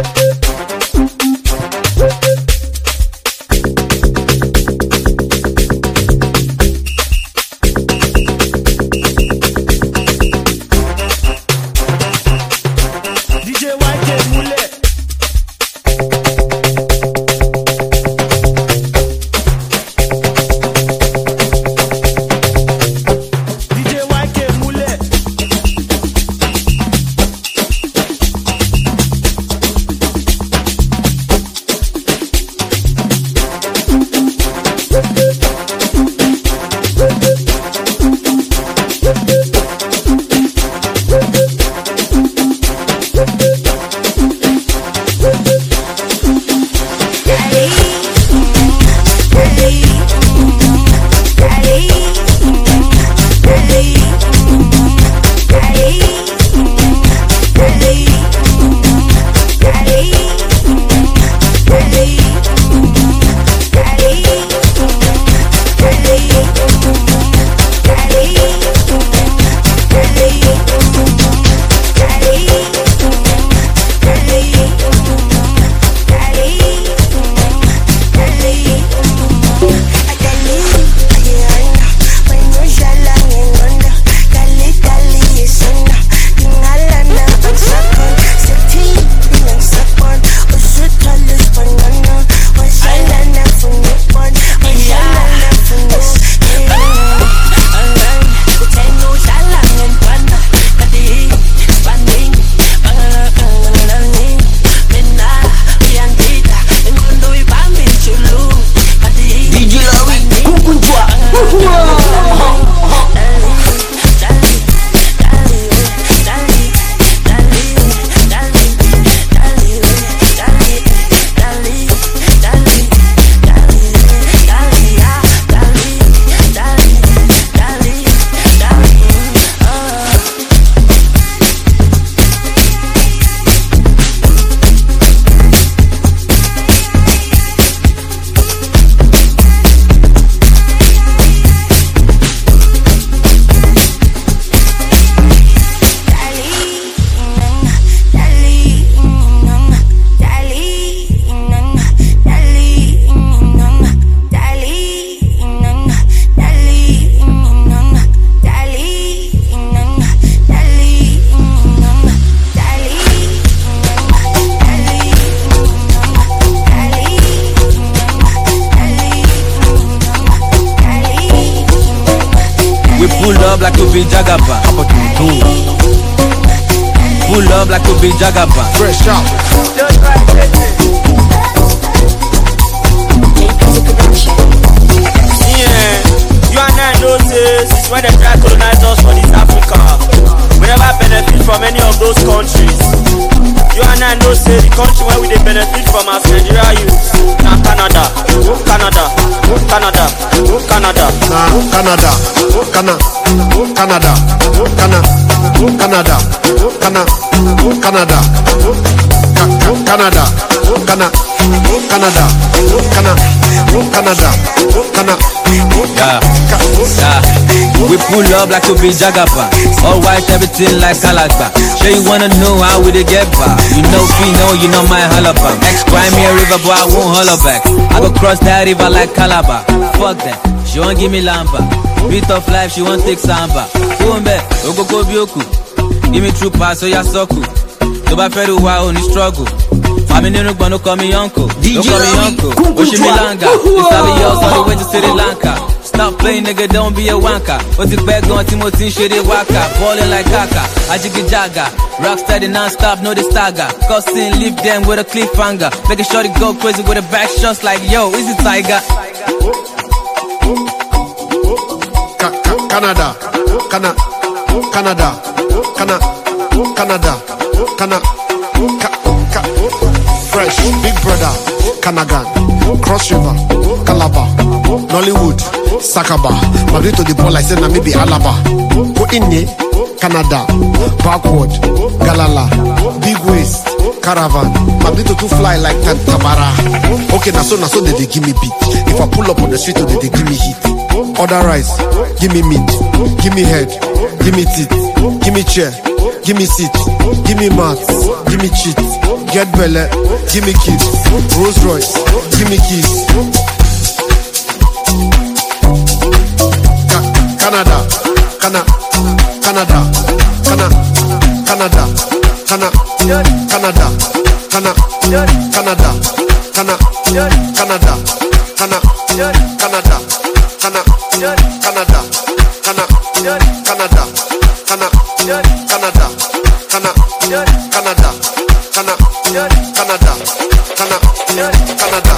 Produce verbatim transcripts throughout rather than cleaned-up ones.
Pull up like to be Jagaba. How about you do? Pull up like to be Jagaba. Fresh out. Yeah, you and I know this is when they try to colonize us for this Africa. We never benefit from any of those countries. You and I know say the country where we they benefit from as Nigeria youth. Now Canada, oh Canada, oh Canada, oh Canada. Nah, Canada, oh Canada, oh Canada, oh Canada, oh Canada, oh Canada, oh Canada, oh Canada, oh Canada, oh Canada, oh Canada, oh Canada, oh Canada. Yeah, yeah. We pull up like to be Jagaba. All white, everything like Calabar. Sure you wanna know how we they get back? You know Fino, you know my hollabang. Ex-crime me a river, but I won't holler back. I go cross that river like Calabar. Fuck that, she won't give me lamba. Beat of life, she won't take samba. Go back, go go go bioku. Give me true pass, so ya soku. To ba feru wa only struggle. I'm in no no call me uncle. Don't call me uncle. Wish me langa. It's all yours on the way to Sri Lanka. Stop playing, nigga, don't be a wanker. What's the bag on Timothy Shady Waka? Ballin' like Kaka, Ajiki Jaga. Rock steady non-stop, no the stagger. Cussing, leave them with a cliffhanger. Make a shorty go crazy with a back shots like, yo, is it Tiger? Canada, Canada, Canada, Canada, Canada, Canada, Fresh, Big Brother, Kanagan, Cross River, Calabar, Nollywood, Sakaba, Madrid to the ball like say na maybe Alaba, Inye, Canada, Backward, Galala, Big Waist, Caravan, Madrid to fly like Tantabara. Okay, na so na so they, they give me beat. If I pull up on the street, they, they give me heat. Order rice, give me meat, give me head, give me teeth, give me chair, give me seat, give me mats, give me cheat, Get Belle, give me keys. Rolls Royce, give me keys. Ca Canada, Cana, Canada, Cana, Canada, Cana, Canada, Cana, Canada, Cana, Canada, Cana, Canada, Cana, Canada, Cana, Canada, Cana, Canada, Cana, Canada, Cana, Canada, Cana, Canada,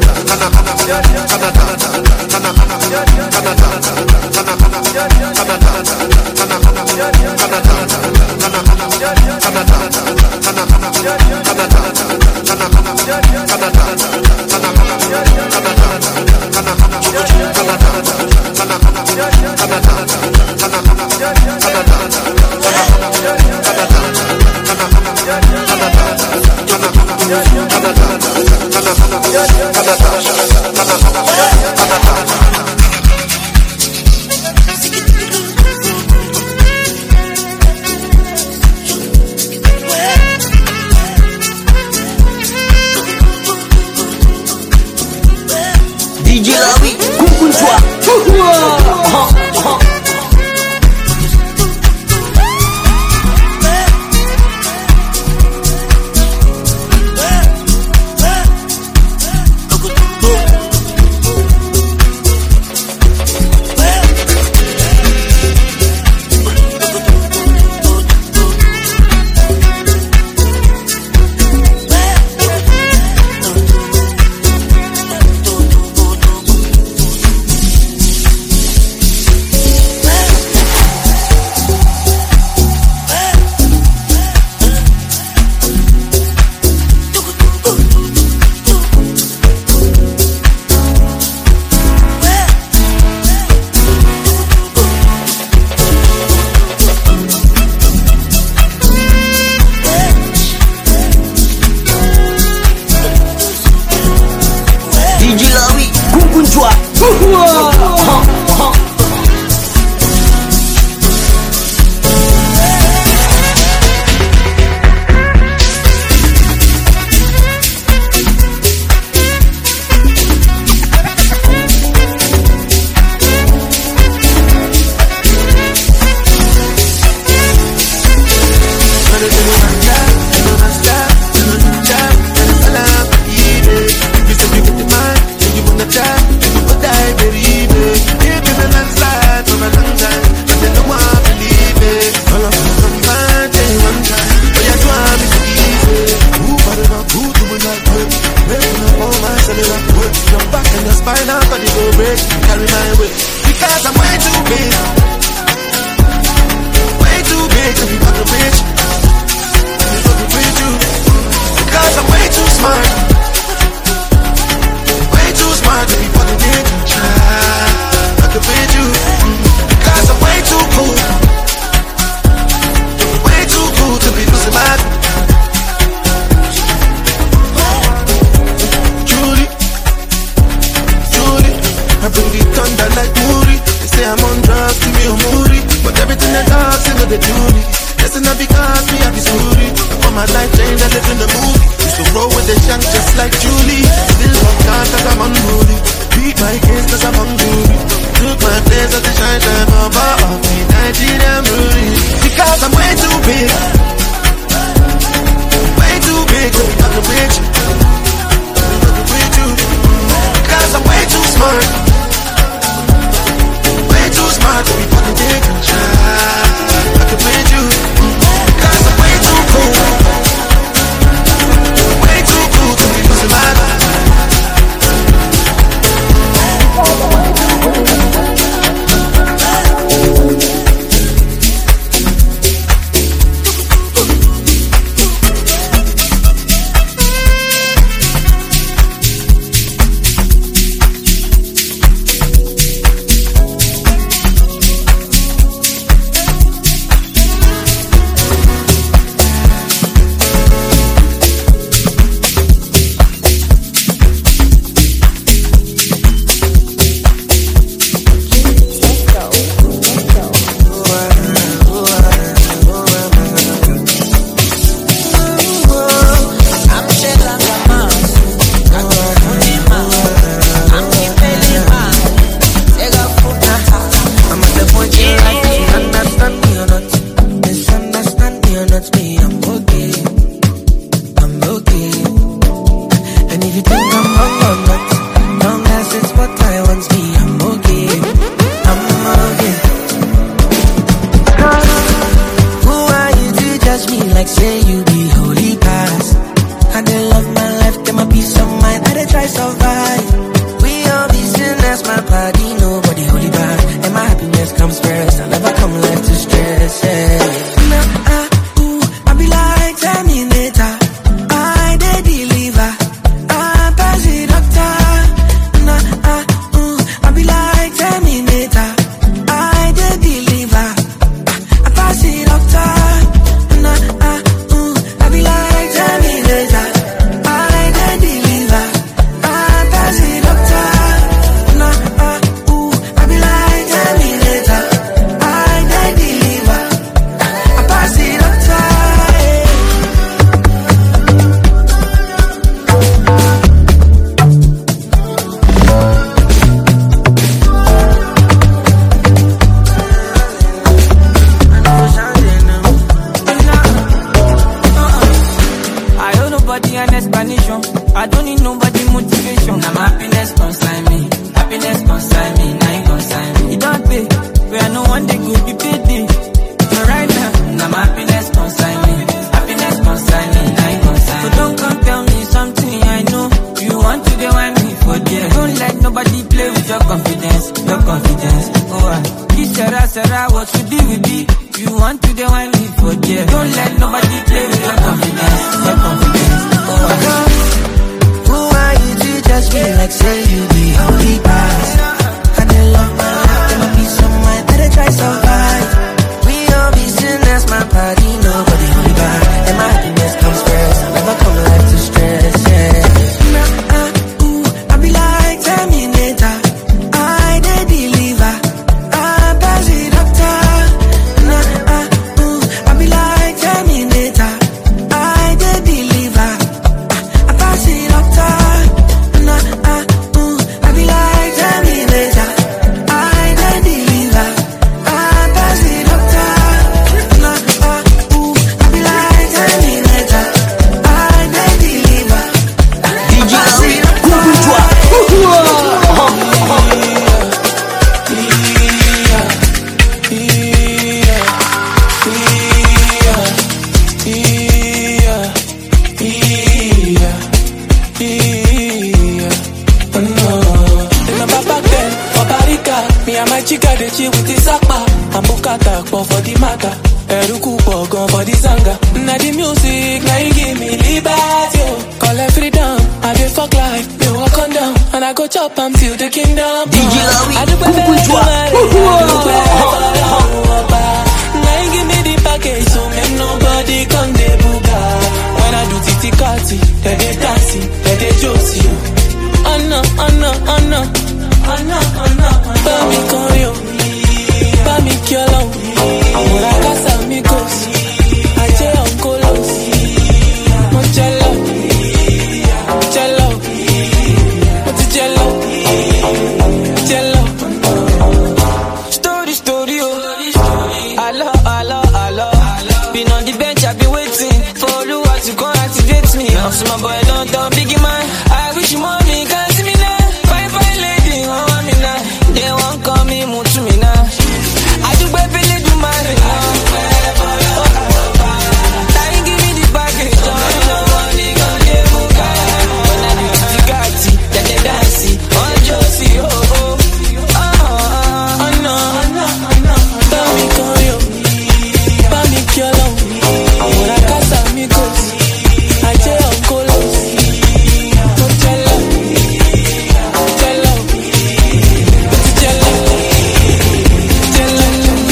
D J Lawi, Kunkunchwa. I don't need nobody motivation. Now my happiness consign me, happiness consign me, now you consign me. It don't pay, where I know one day could be paid. So right now, now my happiness consign me, happiness consign me, now you consign me. So don't come tell me something I know. You want to get one me for there. Don't let nobody play with your confidence, your confidence. Oh, uh, this Sarah, Sarah, what you do with me? You want to get one me for there. Don't let nobody play with your confidence, your confidence. Oh, uh, who are you to just feel like say you be only pass? I don't love my life, there might be someone that I try so hard. We all be sinners, my party, nobody only buy. And my happiness comes first, I never come life to stress, yeah. Nah, uh, ooh, I be like Terminator, I dey deliver, I pass it up top. Nah, uh, ooh, I be like Terminator, I dey deliver, I pass it up top. Nah, uh, ooh, I be like Terminator, I dey deliver, I pass it up top. Nah, uh, ooh, I be like Terminator, I dey deliver. D J Lawi, Kukunchwa. Me and my chica they chill with the sakpa. I'm bukata for the matter. Eruku pogon for the zanga. Now the music, now you give me liberty. Call it freedom, I dey fuck life. Me walk on down, and I go chop am till the kingdom. D J Lawi, Kukunchwa. Now you give me the package, so make nobody come de buga. When I do titi kati, they dey dancing, they dey josie. Oh no, oh no, oh no, oh no, oh no. Bami koyo, bami kyolo. Amora casa amigos, aje onkolos. Mochelo, cello, mochelo, cello. Story, story, oh. Hello, hello, hello. Been on the bench, I've been waiting for Oluwa to come activate me. I'm so my boy, don't talk biggie man. I wish you money, can't see me now. Fine, fine lady, oh, I'm in now. They won't call me, move to me now. I do baby, do my thing now. Now you give me the package, oh, no money, gon' get buga. When I do the gatti, then they dance, oh, Josie, oh, oh. Oh, oh, no, oh, no, oh, no. Bami koyo, bami kyolo. Amora casa amigos, aje onkolos. Mochelo, cello, mochelo, cello.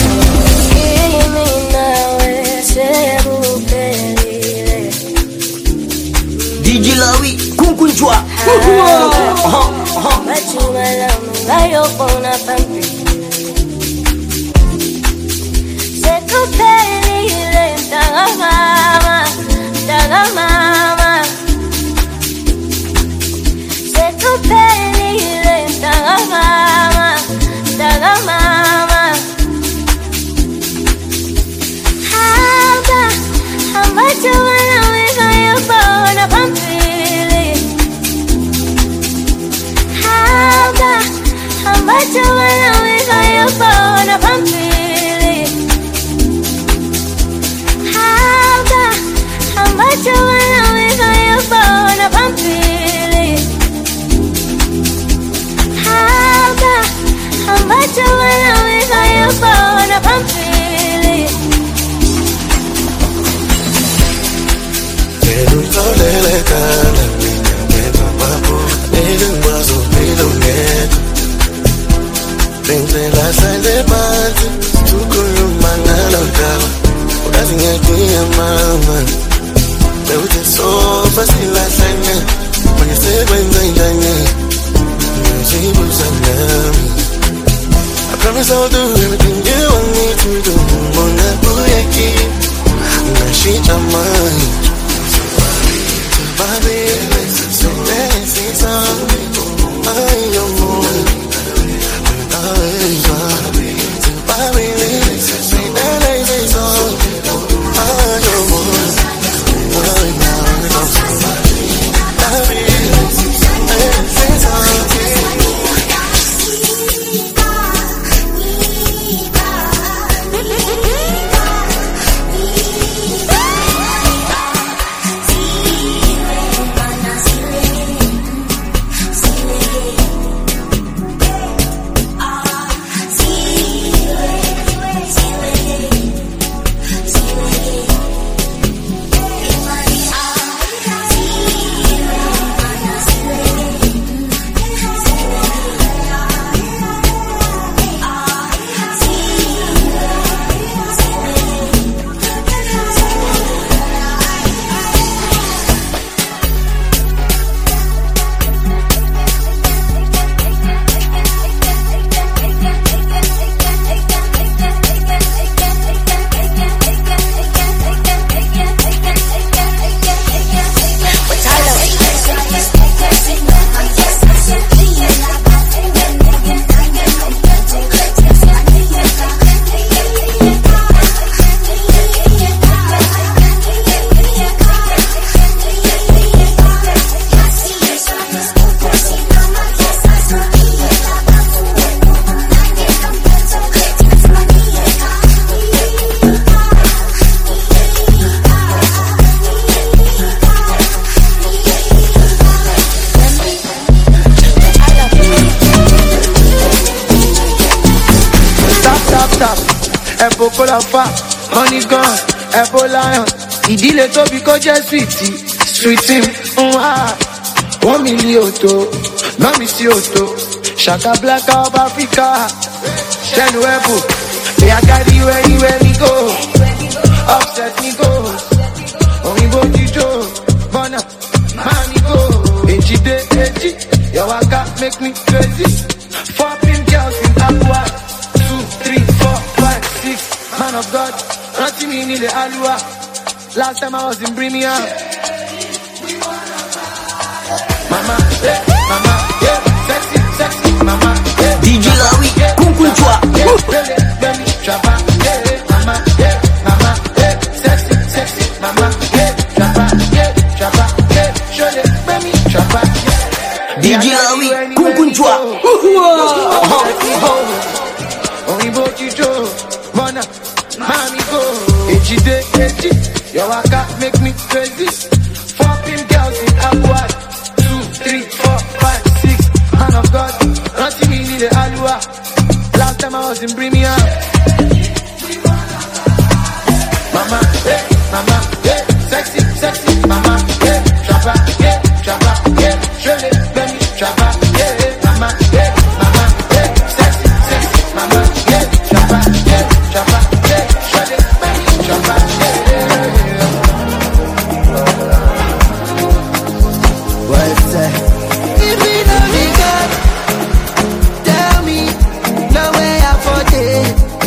D J Lawi, Kukunchwa. I promise I'll do everything you want me to do. Mona Buyaki, she mine. Baby, so let's see some. I am more. Baby, Apple Colapa, Money Gun, Apple Lion. Ìdílé tóbi kó jẹ́ sweetie, sweetie, mm, ah. One million to, mami si oto. Shaka Black of Africa, Shen Webo. They are carry anywhere we go. Upset me go. Only body Joe, Bona, Mami go. Eji de eji, your waka make me crazy. Four pin girls in Aqua. Two, three, four, five, six. Man of God, nothing me in the Alua. Last time I was in Birmingham. Mama, yeah, mama, yeah, sexy, sexy, mama, yeah. D J Lawi, Kunkunchwa. Baby, chapa, yeah, mama, yeah, mama, yeah, sexy, sexy, mama, yeah, chapa, yeah, chapa, yeah, show it, baby, chapa, yeah. D J Lawi, Kunkunchwa. Only Bochicho, Mona, Mami go. Eji de, eji, your waka make me crazy. Fucking girls in Aqua. Three, four, five, six, man of God, nothing me need the Alua. Last time I was in Birmingham. Mama, yeah, mama, yeah, sexy, sexy, mama, yeah, chapa, yeah, chapa, yeah, surely, baby, chapa, yeah, mama, yeah, mama, yeah, sexy, sexy, mama, yeah, chapa, yeah, chapa, yeah, surely, baby, chapa, yeah. What's that? If we know we got, tell me, no way out for day.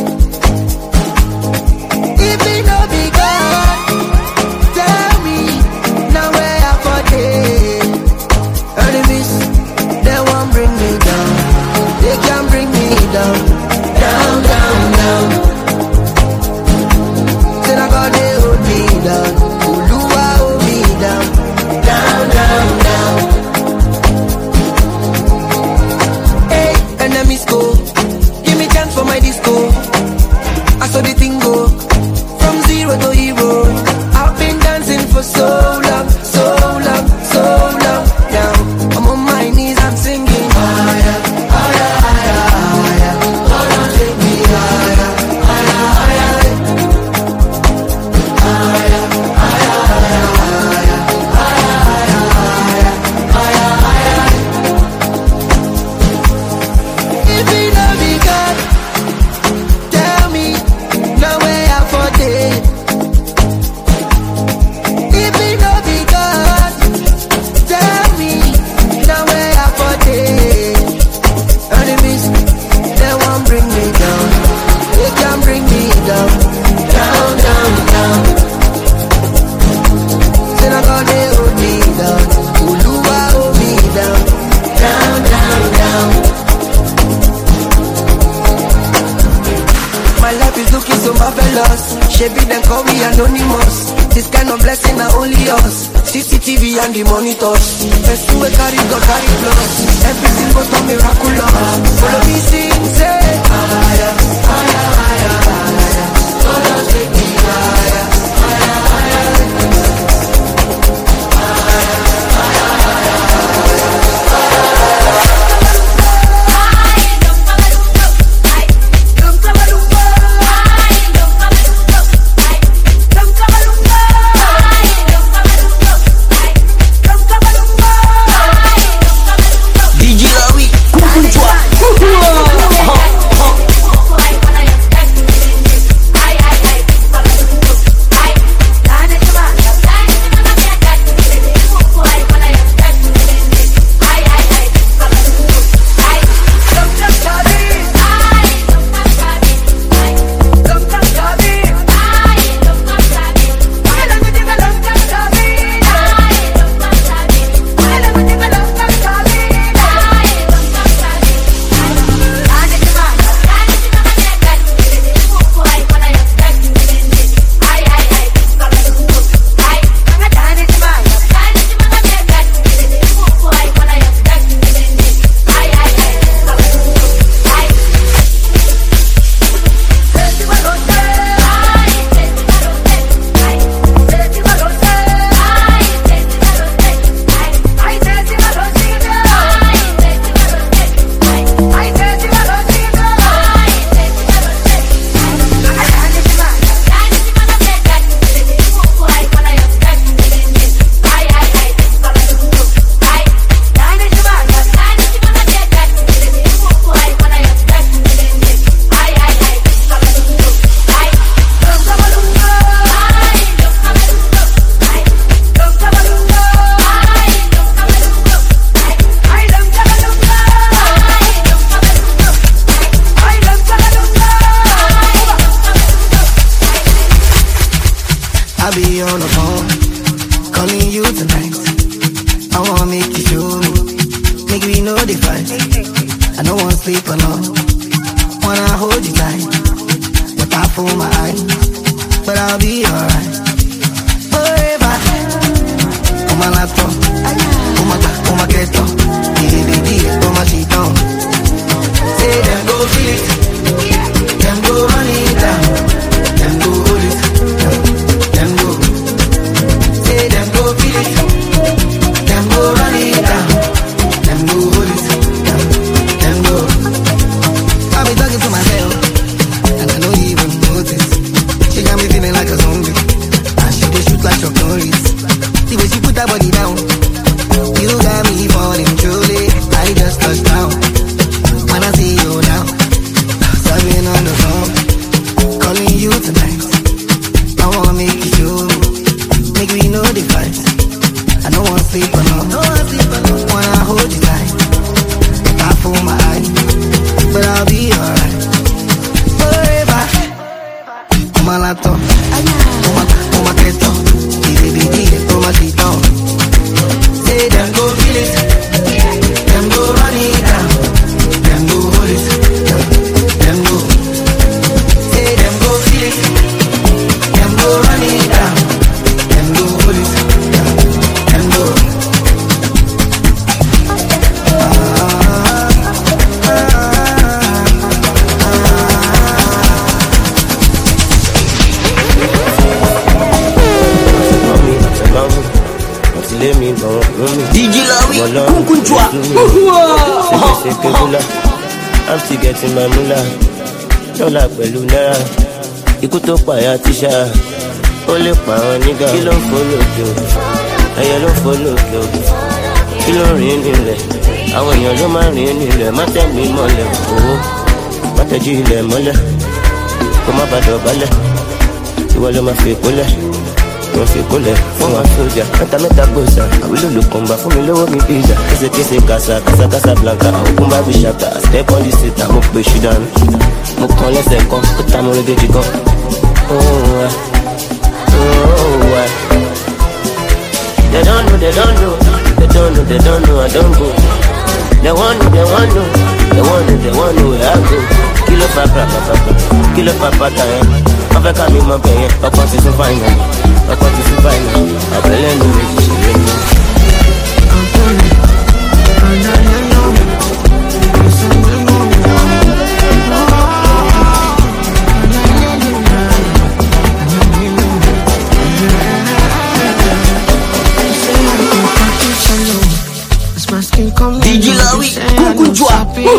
If we know we got, tell me, no way out for day. Enemies, they won't bring me down. They can't bring me down. Down, down, down. Till I got they hold me down. Uluwa hold me down. Down, down, down. Enemies go, give me chance for my disco. I saw the thing go, from zero to hero. I've been dancing for so long, so long, so long. Now I'm on my knees, I'm singing. Higher, higher, higher, higher. Oh, don't take me higher, higher, higher. Higher, higher, higher, higher. Higher, higher, higher, higher. If we love me, God, tell me, no way out for day. If we love me, God, tell me, no way out for day. Enemies, they won't bring me down. They can't bring me down. Down, down, down. Then I got they hold me down. Uluwa hold me down. Down, down, down. My life is looking so marvelous. Shabby then call me anonymous. This kind of blessing are only us. C C T V and the monitors. Best to carry God carry plus. Everything goes so miraculous. Follow me sing, say higher, higher, higher, higher. Oh, don't take me higher, higher, higher. D J Lawi, Kunkunchwa. want make you show me. Make we know the fight. I don't want sleep alone. Wanna hold you tight. But I fool my eyes. But I'll be alright. Forever. Oh my laptop. Oh my god. Oh my keto. Didi didi. Oh my shit on. Say them go feel it. Them go run it down. Them go hold it. Them go. Say them go feel it. Them go run it down. Them go hold it. Them go. I be talking to myself, and I don't even notice. She got me feeling like a zombie, and she dey shoot like Chuck Norris. The way she put her body down, you got me falling truly. I just touched down. When I see you now, serving on the phone, calling you tonight. I wanna make you show, make we know the fight. I don't wanna sleep alone, wanna hold you tight. I fool my eyes, but I'll be alright. Forever. Oh my laptop, oh my, oh my keto, easy baby, oh my shit on. Say them go feel it, them go run it down, them go hold it, them go. Say them go feel it, them go run it down, them go hold it, them go. D J Lawi, Kunkunchwa. I'm still getting my moolah. Dollar pẹ̀lú náírà. Ikú tó pààyà tíṣà. Ó lè pa àwọn nígà. Kí ló ń fò lókè o? Ẹyẹ ló ń fò lókè o. Kí ló ń rìn nílẹ̀? Àwọn èèyàn ló máa ń rìn nílẹ̀. Má tẹ̀ mí mọ́lẹ̀ owó. Má tẹ̀jú ilẹ̀ mọ́lẹ̀. Kó má bàdọ̀ balẹ̀. Ìwọ ló máa fi ìkólẹ̀. Wọ́n fi kólẹ̀ fún wa sójà. Mẹ́ta mẹ́ta gbòòsà, àwílò ló kàn bá fún mi lówó mi pizza. Késekése kàṣà, kàṣà kàṣà blanca, òkun bá bí ṣàtà. Step on the seat, mo pè ṣù dànù. Mo kàn lẹ́sẹ̀ kan, ó ta mo rédèjì gan. They don't know, they don't know, they don't know, they don't know, I don't go. They want know, they want know, they want know, they want know where I go. Kilo pa pa pa pa, kilo pa pa ta yẹn. Wọ́n fẹ́ ká mi mọ bẹ̀yẹn, ọkọ̀ ti sún fáìnà. Ọkọ̀ ti sún fáìnà, àbẹ̀lẹ̀ ló lè fi ṣeré mi. D J Lawi, Kunkunchwa.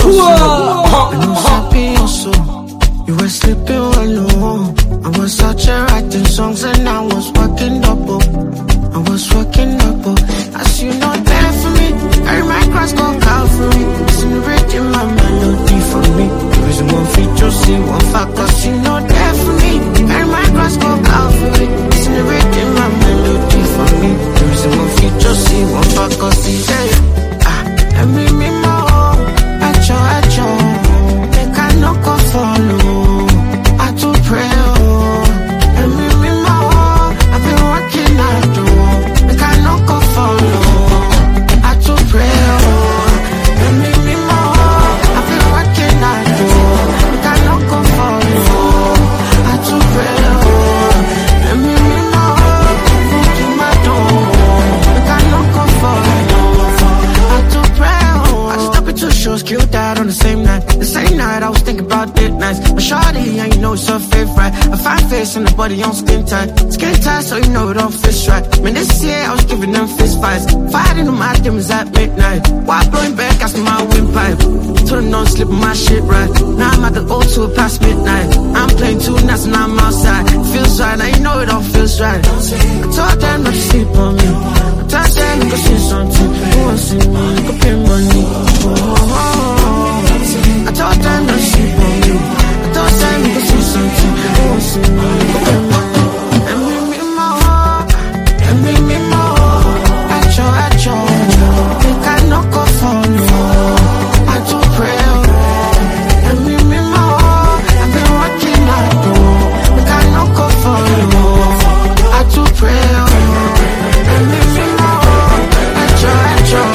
You were sleeping alone. I was out here writing songs and I was working double. I was working double. As you know, there for me. Carry my cross, go Calvary. Celebrating my melody for me. There is one feature, see one fact, cause you know there for me. Carry my cross, go Calvary. Celebrating my melody for me. There is one feature, see one fact, cause he said, ah, and me, me, more. At your, at your. They cannot go follow. I do pray, oh, and me, me, more. I've been working out, oh, they cannot go follow. I do pray, oh, and me, me, more. I've been working out, oh, they cannot go follow. I do pray, oh, and me, me, more. Open my door, they cannot go follow. I do pray, oh, I just up at two shows, killed that on the same night. The same night I was thinking about it nice. But shawty, and you know it's her favorite. A fine face and the body on skin tight. Skin tight so you know it don't fit right. Man, this year I was giving them fist fights. Fighting on my demons at midnight. While blowing back, asking my windpipe. Turning on, slipping my shit right. Now I'm at the O two past midnight. I'm playing two nights and I'm outside. Feels right, now you know it all feels right. I told them not to sleep on me. I told them you could see something. Who wants to see me? You could pay money. Oh, oh, oh. I told them not to sleep on me. I told them you could see something. Who wants to see me? You could pay money. And me, me, more. And me, me, more. At your, at your. They cannot go follow. I do pray. And me, me, more. I've been working out, though. They cannot go follow. I do pray. And me, me, more. At your, at your.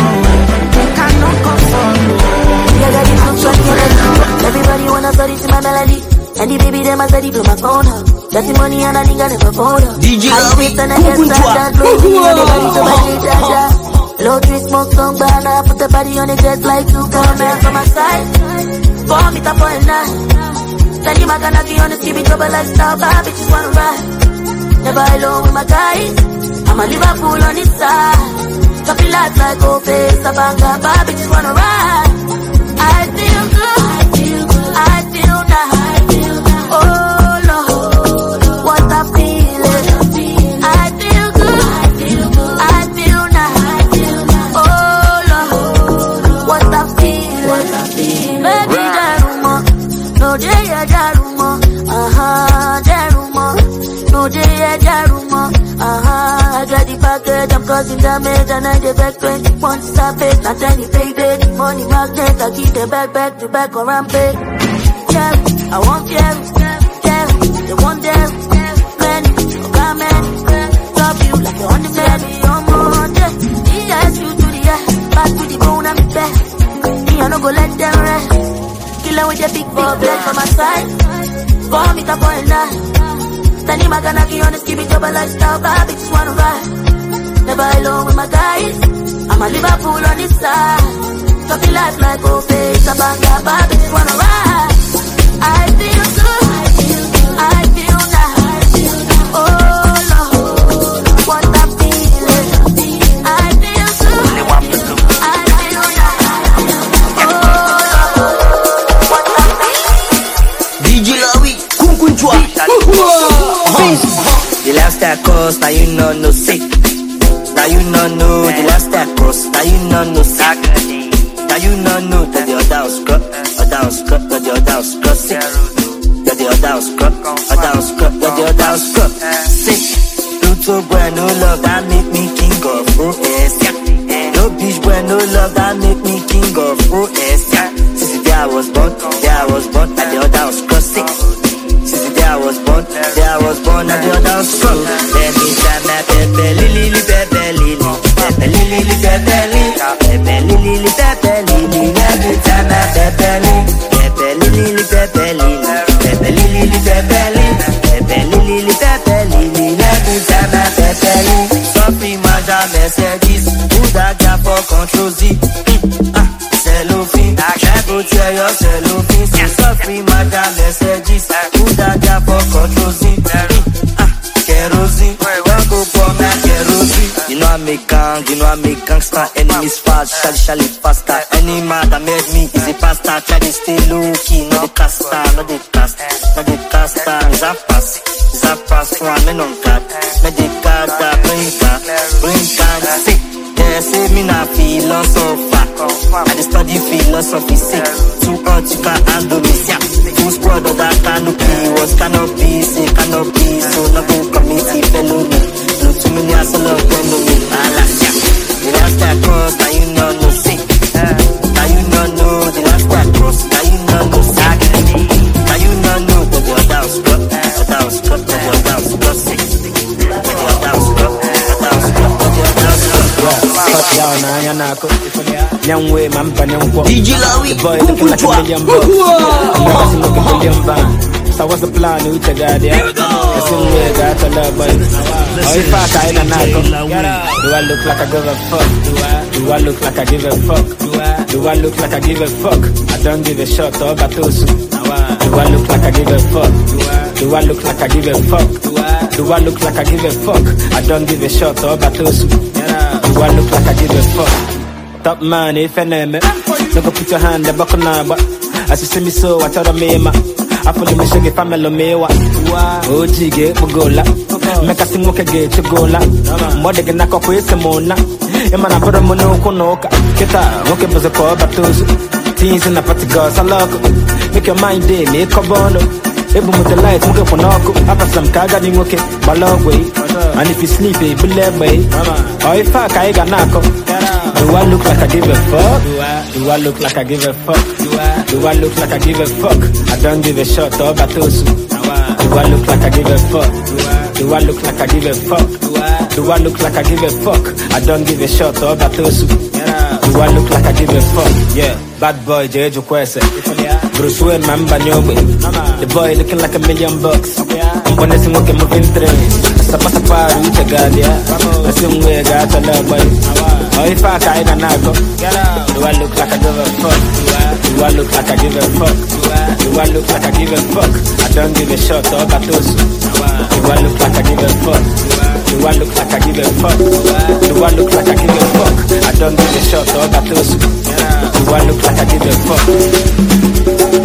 And the baby them a steady blow my phone up. Got the money and a nigga never phone up. D J Lobby, and I get started, blow me on the body to my dada. Low tree smoke some banana, put the body on the jet like two corner from my side. Four meter point nine. Tell you my gonna be on the ski, be trouble lifestyle, bad bitches wanna ride. Never alone with my guys. I'm a Liverpool on this side. Copy life like Oakley, Sabanga, bad bitches wanna ride. I feel good, I feel good, I feel nice. Oh Lord, what a feeling. I feel good, I feel good, I feel nice. Oh Lord, what a feeling. Baby, Jaruma, no day, Jaruma, uh-huh, Jaruma, no day, Jaruma, uh-huh. I got the package, I'm causing damage, and I get back twenty points, stop it, not any payday, the money magnet, I keep the back, back to back or rampage. Yeah, I want you, yeah, they want them, many, got many, love you like you're on the bed, you're more, yeah, yes, you to the air, back to the bone, I'm the best, me, I don't go let them rest, killer with the big ball, black on my side, call me top point nine. Tani Maganaki on the ski, be double lifestyle, bad bitches wanna ride. Never alone with my guys. I'm a Liverpool on this side. Copy life like Oakley, Sabanga, bad bitches wanna ride. I feel good, I feel nice. Oh Lord, what a feeling. I feel good, I feel nice. Oh Lord, what a feeling. D J Lobby, Kun Kun Chua. The last that cost, now you know no sick. Now you know no, the last that cost, now you know no sick. Now you know no, that the other was scrub, other was scrub, that the other was scrub sick. That the other was scrub, other was scrub, that the other was scrub sick. Pluto boy, no love, that make me king of pro-S. No bitch boy, no love, that make me king of pro-S. Since the day I was born, day I was born, that the other was scrub sick. I was born, there I was born, and the other was strong. Let me try my pepe, lili, lili, pepe, lili, pepe, lili, lili, pepe, lili, pepe, lili, lili, pepe, lili. Let me try my pepe, lili, pepe, lili, lili, pepe, lili, pepe, lili, lili, pepe, lili, pepe, lili, lili, pepe, lili. Let me try my pepe, lili. Sophie, Maja, Mercedes, who that guy for control Z? Ah, cellophane, I go tell your cellophane. So Sophie, Maja, Mercedes, who that guy for control Z? Ah, kerosene, don't go for my kerosene. You know I make gang, you know I make gangster. Enemies fast, shally shally faster. Any man that made me is a pastor. Try to stay low key, not the caster, not the cast, not the caster. Is a pass, is a pass for a man on card. Not the card that bring card, bring card sick. Yeah, say me not philosopher. I just study philosophy sick. Too hot, you can't handle me, yeah. Who's brother that canopy was canopy, say canopy. So no go committee felony. No too many as a lot of me. Alaska. The last that cross, now you know no sick. Now you know no, the last that cross, now you know no sick. Now you know no, but the other was cut, the other was cut, the other was cut sick. The other was cut, the other was cut, the other was cut. Cut down, I'm not young way, man, D J Lobby, the boy looking like a million bucks. I'm never seen like a million bang. So what's the plan with the guy there? The same way, got a love, boy. Oh, if I can't, I'm not do I look like I give a fuck? Do I? Do I look like I give a fuck? Do I? Do I look like I give a fuck? I don't give a shot, or batosu. Do I look like I give a fuck? Do I? Do I look like I give a fuck? Do I? Do I look like I give a fuck? I don't give a shot, or batosu. Do I look like I give a fuck? Top man, if I name it, no go put your hand the buckle now, but as you see me so, I tell the me, ma. I follow me, shake it, family, me, what? Oh, jiggy, Mugola. Make a sing, okay, get you go, la. Mother can knock up with some more, na. Emana, put a mono, konoka. Get out, okay, for the call, but those teens in the party girls, I love it. Make your mind day, make a bono. Able with the lights, move up on Noko. After some kaga, you okay, but long way. And if you sleepy, believe way. Or if I got knock do I look like I give a fuck? Do I? Do I look like I give a fuck? Do I? Do I look like I give a fuck? I don't give a shot or batosu. Do I look like I give a fuck? Do I? Do I look like I give a fuck? Do I? Do I look like I give a fuck? I don't give a shot or batosu. Do I look like I give a fuck? Yeah. Bad boy, Jeju Kwese. Bruce Wayne, Mamba Nyobe. The boy looking like a million bucks. I'm gonna sing okay, moving trains. Sapa sapa, reach a god, yeah. I sing way, got a love boy. Oh, if I can't, I go. Do I look like I give a fuck? Do I look like I give a fuck? Do I look like I give a fuck? I don't give a shot, all about those. Do I look like I give a fuck? Do I look like I give a fuck? Do I look like I give a fuck? I don't give a shot, all about those. Do I look like I give a fuck?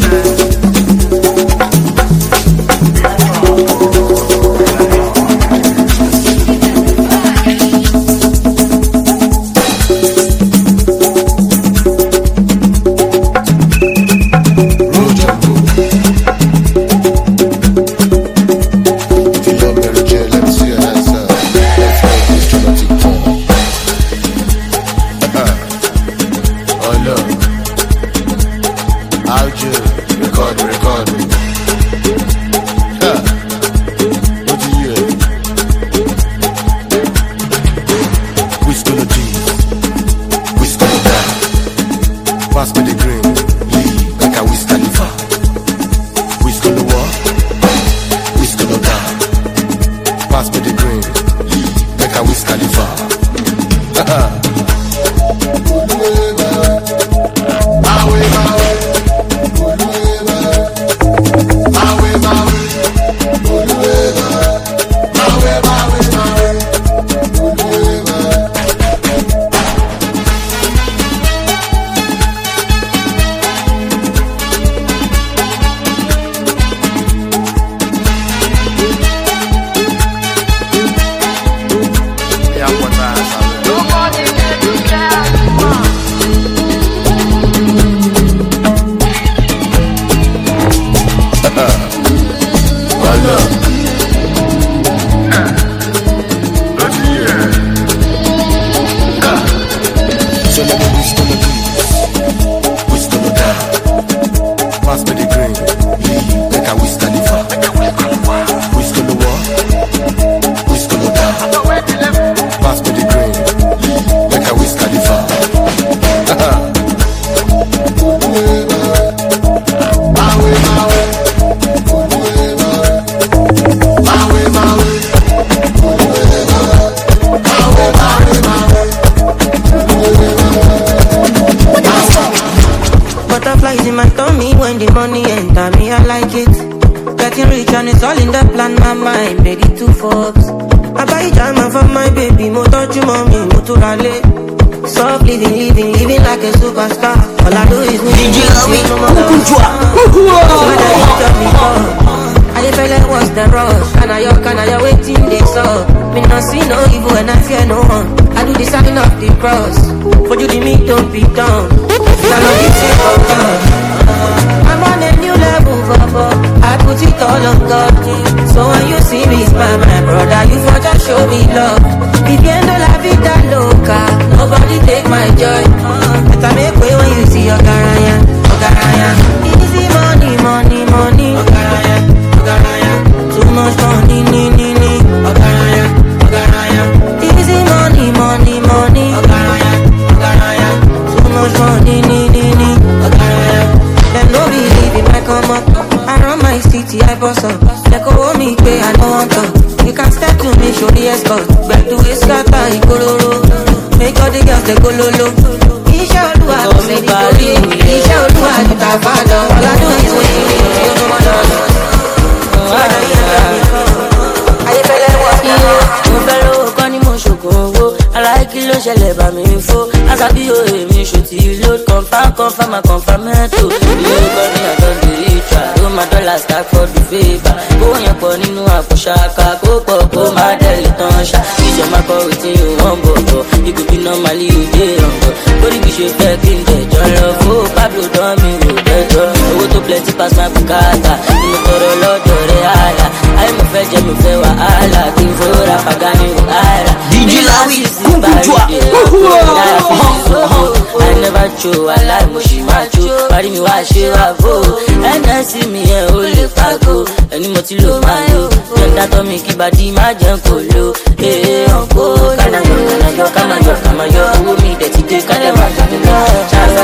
I never show, I like Moshi Macho. Party me, why she have and I see me here, holy Paco. Any motilo, my yo. Genda to me, keep body, my jungle. Eh, uncle, can I go, can I go, come on, come on, yo. Who me, that you take, I never do.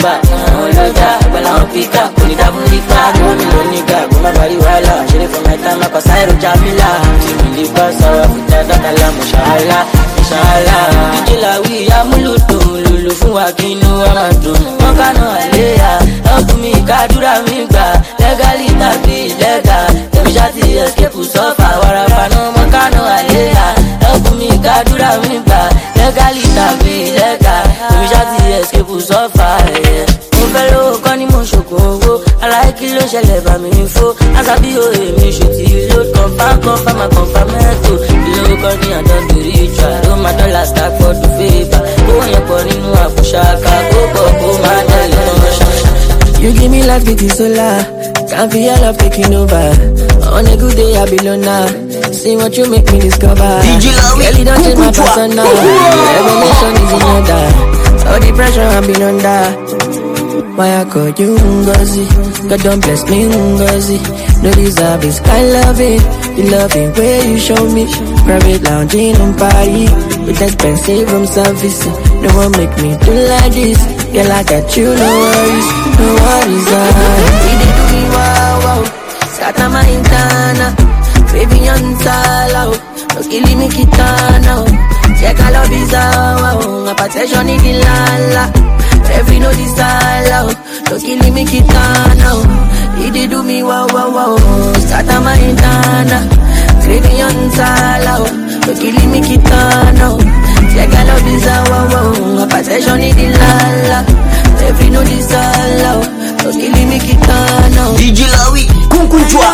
nọ́mbà àwọn ọlọ́jà àgbàlá wọn píkà kò ní dábúrí ká ní wọn mi lò nígbà kó má bàrí wàhálà ṣeré fún mẹ́ta má kọ sáírò jamila tìmí lè bá sọ̀rọ̀ fúta dákàlà mọ̀ṣáálá mọ̀ṣáálá. ìjìláwí amúlùdùn lòlò fún wa kí inú wa máa dùn wọn kánà àléyà ọkùnrin mi kádúrà mi gbà lẹ́gàlì tàbí ìlẹ́gà tẹ̀mí ṣáàtì escape sọ́fà wàràfà náà wọn kánà àléyà ọkùnrin mi kádúrà mi gbà lẹ́gàlì tàbí ìlẹ́gà tẹ̀mí ṣáàtì escape sọ́fà ẹ̀yẹ. mo fẹ́ lówó kọ́ ni mo ṣògùn owó aláìkí ló ṣẹlẹ̀ bá mi fó àṣàbí òye mi ṣùtì ló confam confam and confam ẹ̀tọ́ ìlówó kọ́ ni àdọ́dọ̀ ìjọ ló máa dọ́là stack for the favour owó yẹn pọ̀ nínú àpòṣàkà kó pọ̀ kó máa tẹ̀lé ọmọ ṣàṣà. You give me life with the solar, can't feel your love taking over. On a good day I be loner, see what you make me discover. D J Lawi, girl, you don't change my persona. Revelation is in order, all the pressure I've been under. Why I call you Ngozi? God don't bless me Ngozi. No deserve this kind loving, the loving way you show me. Private lounging on party with expensive room service. No one make me do like this. Girl, I got you, no worries, no worries. We did do me wow wow, scatter my intana, baby on sala, no killing me kitana. Check all of these wow, a protection in the lala. Every no desire, no killing me kitana. He did do me wow wow wow, scatter my intana, baby on sala, no killing me kitana. Check all of these wow wow, a protection in the lala. Every no desire, no killing me kitana. D J Lawi, kunkunchwa.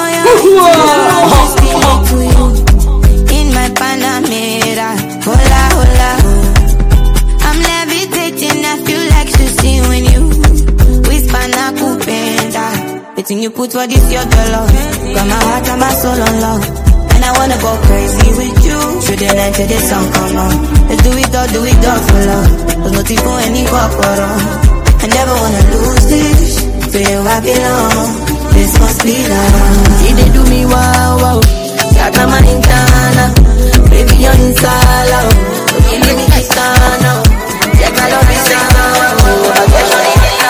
In my Panamera, hola hola. I'm levitating, I feel like shooting when you whisper na kupenda. The thing you put for this your dollar. Got my heart and my soul on love, and I wanna go crazy with you. Through the night till the sun come on. Let's do it all, do it all for love. There's nothing for any corporal. I never wanna lose this. Feel I belong. This must be love. He did do me wow wow, scatter my intana, baby on insala, no killing me kitana. Check all of this wow, protection in the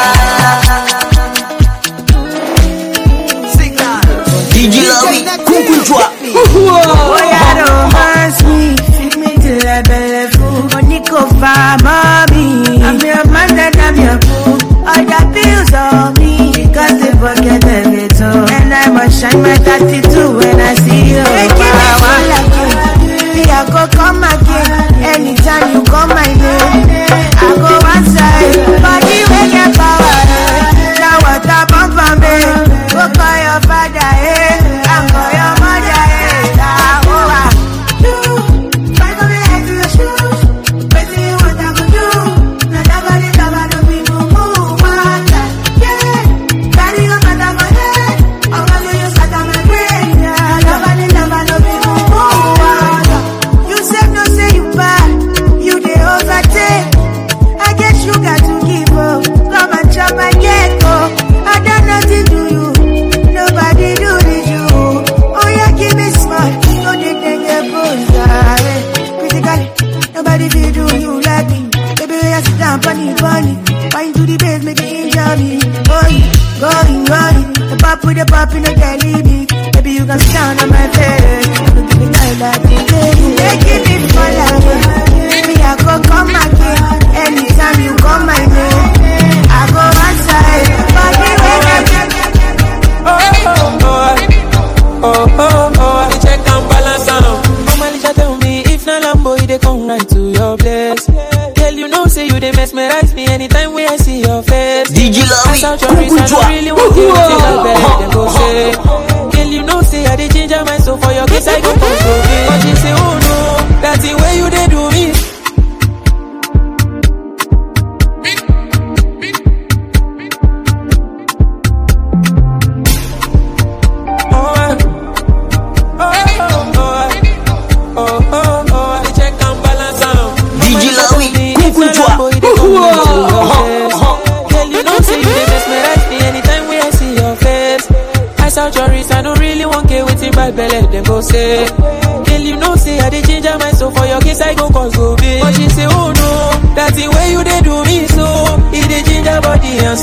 lala. D J Lawi, kunkunchwa. Boy, I romance me, feed me till I belly full. Money go far, mommy. I'm your man and I'm your boo. All the bills on me, because they forget everything. And I must shine my tattoo when I see you. Wow, me I go come again, anytime you call my name. I go outside, body will get power. Now what I bump for me, go call your father, eh? And call your mother, eh? Ah, oh, ah. You, fight for me head to your shoes. Basically what I could do. Now never did never do me no more. What? Yeah, carry your mother my head. I'm gonna use that on my brain. Yeah, never did never do me no more. What? You said no, say you bad. You the overtake. I get sugar to give up. Come and chop my cake, oh. I done nothing to you. Nobody do this you. Oh yeah, give me smile. No they think they bullseye. Critically, nobody will do you like me. Baby, I sit down, funny, funny. Wine to the base, make it injure me. Going, going, going. The pop with the pop in the jelly beat. Baby, you can stand on my face. You give me like that. You making me fall again. Baby, I go come again. Anytime you call my name, I go outside. Body when I get. Oh, oh, oh, oh, oh, oh, I check and balance out. Come on, Lisha, tell me if na Lambo, they come right to your place. Girl, you know, say you they mesmerize me anytime when I see your face. D J Lawi, I don't really want you to feel better than go say. Girl, you know, say I they change my soul for your kiss, I go come to me. But she say, oh no, that's the way you they do me. I don't really want to get with you, my belly, then go say. Girl, you know, say I did change my soul for your kiss, I go cause go big. But she say, oh no, that's the way you they do me, so. It did change your body and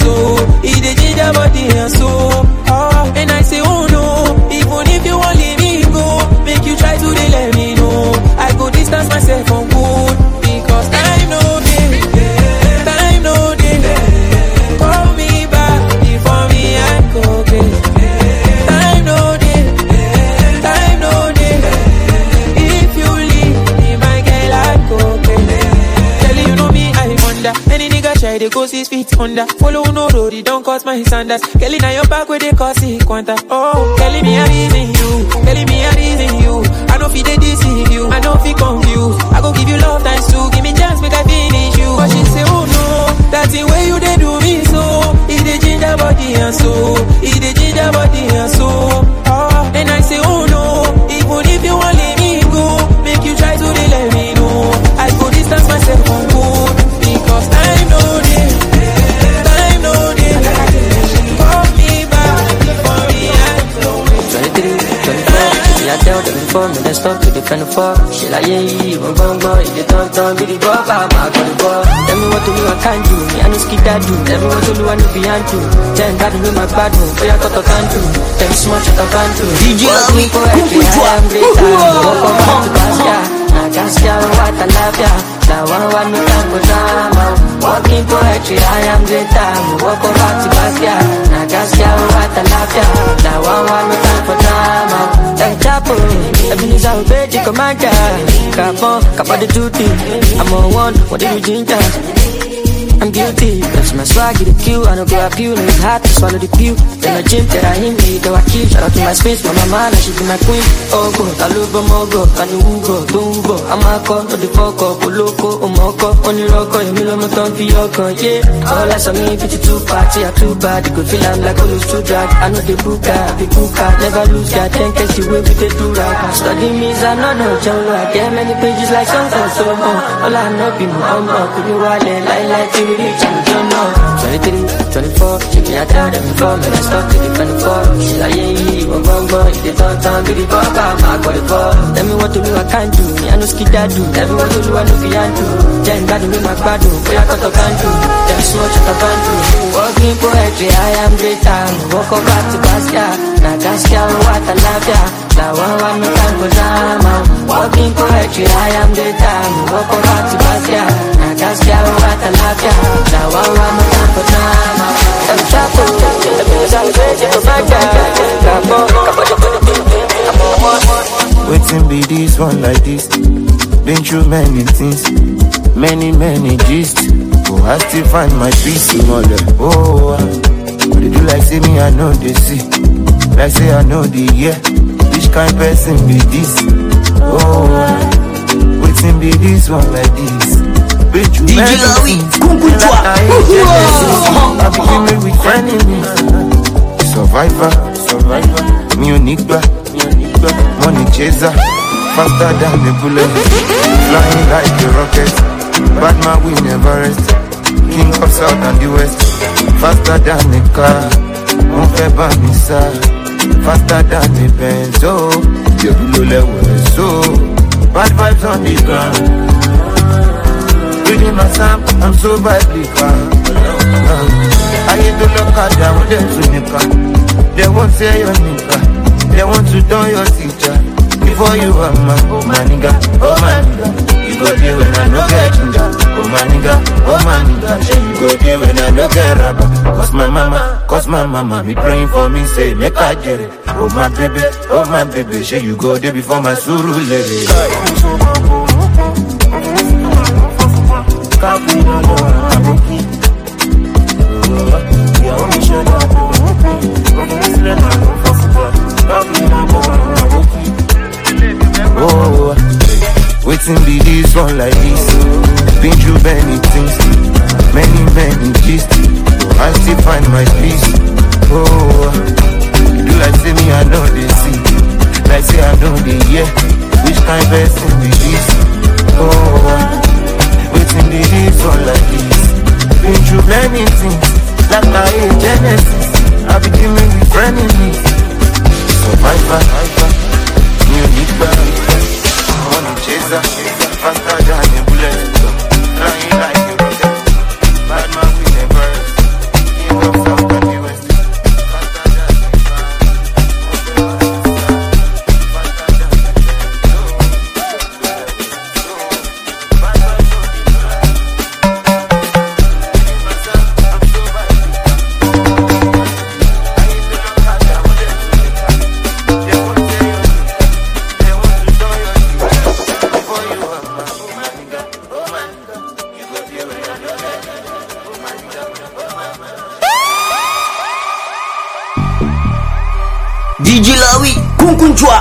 they go six feet under. Follow no road, it don't cost my sandals. Kelly, now your back where they cost it quanta. Oh, Kelly, me, I'm leaving you. Kelly, me, I'm leaving you. I know if they deceive you, I know if you confused. I go give you love times two, give me chance, make I finish you. But she say, oh no, that's the way you they do me so. It they ginger body and so. It they ginger body and so. Oh, and I say, oh no, even if you want let me go, make you try to let me know. I go distance myself from good, because time no day, time no day. Call me back for me, I twenty-three, twenty-four, I tell them before me, let's talk to the kind of fuck. She like, yeah, yeah, one bum boy, if you don't turn, be the ball, I'm out of the ball. Tell me what to do, I can't do, me, I know skip that do. Everyone to do, I know beyond to. Then God will my bad move, but I got to can do. Tell me so much I can do. D J Lawi, Kumpul I am great, welcome back to Bastia. Nagaskia, what I love ya. Now I want no time for drama. Walking poetry, I am great time. Welcome back to Bastia. Nagaskia, what I love ya. Now I want no time for drama. Hey, Chapo, Ebenezer obey the commander. Come on, come on the duty. I'm on one, what do you ginger? I'm guilty, that's my swag, get a Q. I don't go up you, no it's hard to swallow the pew. Then a gym that I hit me, though I keep. Shout out to my space, my mama, now she be my queen. Oh go, Taluba Mogo, Kanugo, Dumbo. I'm a call, no the fuck up, Oloko, Omoko, Oniroko, Emilio Moton, Fioko, yeah. All I saw me, fifty-two party, I too bad. You could feel I'm like Olu to drag. I know the booker, the booker, never lose, God, ten case you will be the do right. Study me, I know no jungle, I get many pages like songs and so on. All I know be my mama, could you wallet, like, like, you reach, you don't know. twenty-three, twenty-four, she can't tell them before, man, I stop to the twenty-four. She like, yeah, yeah, one bum boy, if they don't turn, be the ball, I'm out for the ball. Tell me what to do, I can't do, me, I know skid that do. Everyone to do, I know beyond do. Then God will my bad do, boy, I got to can do. Then so much I can do. Walking poetry, I am great time. Walk up back to Bastia. Nagaskia, what I love ya. Now I want no time for drama. Walking poetry, I am great time. Walk up back to Bastia. Nagaskia, what I love ya. Now I want no time for drama. I'm trapped, I'm ready to back down. Come on, come on, come on. Waiting be this one like this. Been through many things, many, many gist. Oh, I still find my peace in all the oh, uh, they do like say me, I know they see. Like say I know the yeah. Which kind person be this? Oh, uh, waiting be this one like this. Been through many things, I be living with enemies. Survivor, survivor, me unique, money chaser. Faster than the bullet, flying like a rocket. Bad man we never rest. King of South and the West. Faster than the car, on fait banissa. Faster than the Benz, oh. You blow level, so. Bad vibes on the ground. Reading my Sam, I'm so biblical. I hate to look at them with them to nigga. They won't say your nigga. They want to do your teacher. Before you are my, oh my nigga, oh my nigga. You go there when I no get ginger. Oh my nigga, oh my nigga. You go there when I no get rubber. Cause my mama, cause my mama be praying for me, say make I get it. Oh my baby, oh my baby. Say you go there before my suru lady. Oh, waiting be this one like this. Been through many things, many, many gist. Oh, I still find my peace. Oh, you do like say me, I know they see. Like say I know they hear. Which kind of person be this? Oh, waiting be this one like this. Been through many things, like I hate Genesis. I be dealing with enemies. Survivor, unique. Money chaser, faster than a bullet. Flying like a rocket. Bad man we never rest. King of South and the West. Faster than a D J Lawi, Kunkunchwa.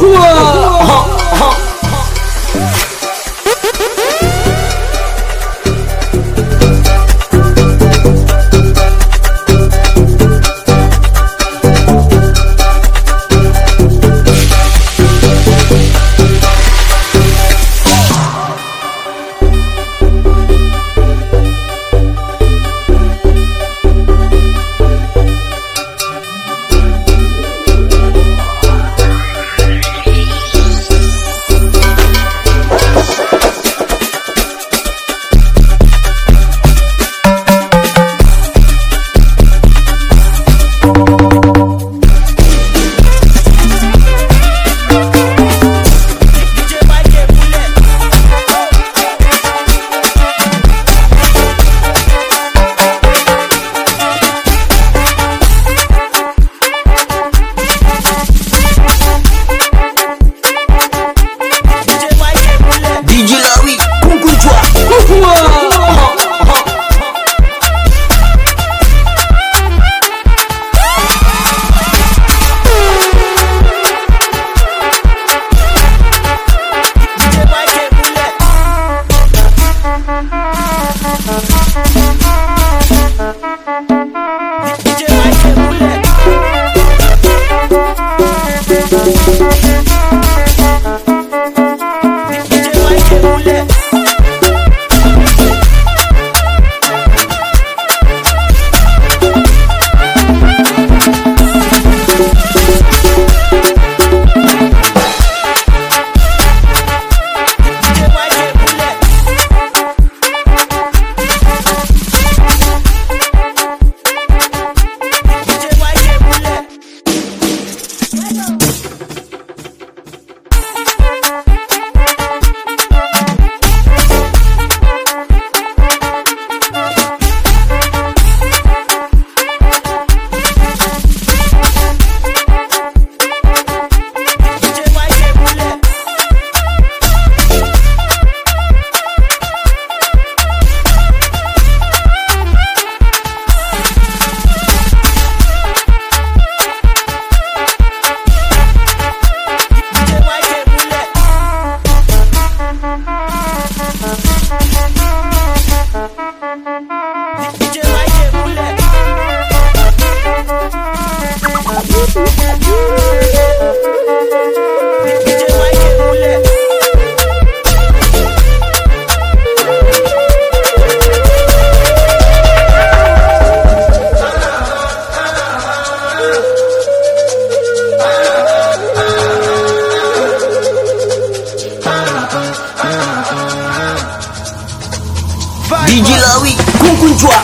D J Lawi, Kunkunchwa.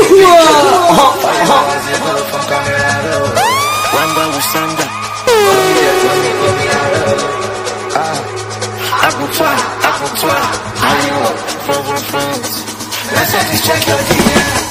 Check your D M.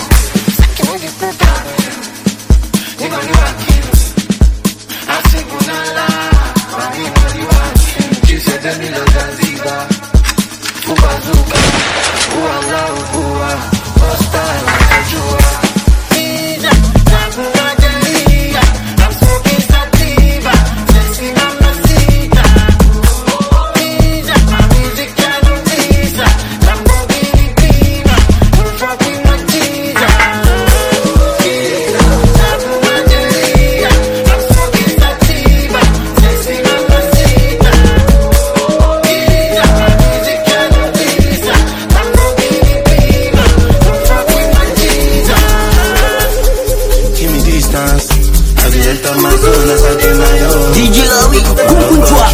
You know you are cute. I think Unala, I know you are cute. You said that me love Zanzibar. Ubazuka, Uala, Ua, Osta, Ujua. Ida, Nakuna Delia, I'm smoking sativa, sexing on the cita. Ida, my music can't visa, Lamborghini Pina, I'm fucking my teaser. Ida, Nakuna Delia, I'm smoking sativa, sexing on the cita. Ida, my music can't visa, Lamborghini Pina, I'm fucking my teaser. Give me distance, I be enter my zone as I do my own. D J Lawi, Kunkunchwa.